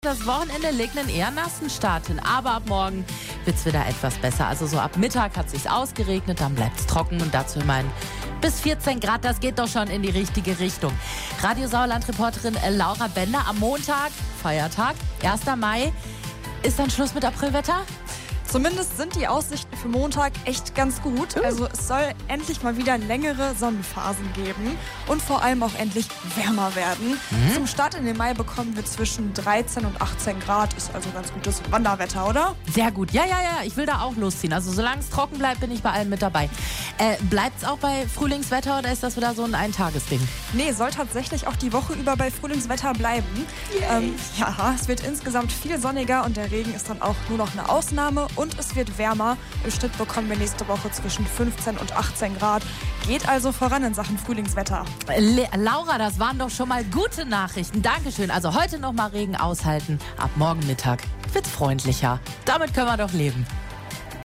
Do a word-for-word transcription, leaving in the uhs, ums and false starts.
Das Wochenende legt einen eher nassen Start hin, aber ab morgen wird es wieder etwas besser. Also so ab Mittag hat es sich ausgeregnet, dann bleibt es trocken und dazu immerhin bis vierzehn Grad. Das geht doch schon in die richtige Richtung. Radio Sauerland-Reporterin Laura Bender am Montag, Feiertag, erster Mai. Ist dann Schluss mit Aprilwetter? Zumindest sind die Aussichten für Montag echt ganz gut. Also es soll endlich mal wieder längere Sonnenphasen geben und vor allem auch endlich wärmer werden. Mhm. Zum Start in den Mai bekommen wir zwischen dreizehn und achtzehn Grad. Ist also ganz gutes Wanderwetter, oder? Sehr gut. Ja, ja, ja. Ich will da auch losziehen. Also solange es trocken bleibt, bin ich bei allen mit dabei. Äh, bleibt es auch bei Frühlingswetter oder ist das wieder so ein Eintagesding? Nee, soll tatsächlich auch die Woche über bei Frühlingswetter bleiben. Ähm, ja, es wird insgesamt viel sonniger und der Regen ist dann auch nur noch eine Ausnahme. Und es wird wärmer. Im Schnitt bekommen wir nächste Woche zwischen fünfzehn und achtzehn Grad. Geht also voran in Sachen Frühlingswetter. Le- Laura, das waren doch schon mal gute Nachrichten. Dankeschön. Also heute noch mal Regen aushalten. Ab morgen Mittag wird's freundlicher. Damit können wir doch leben.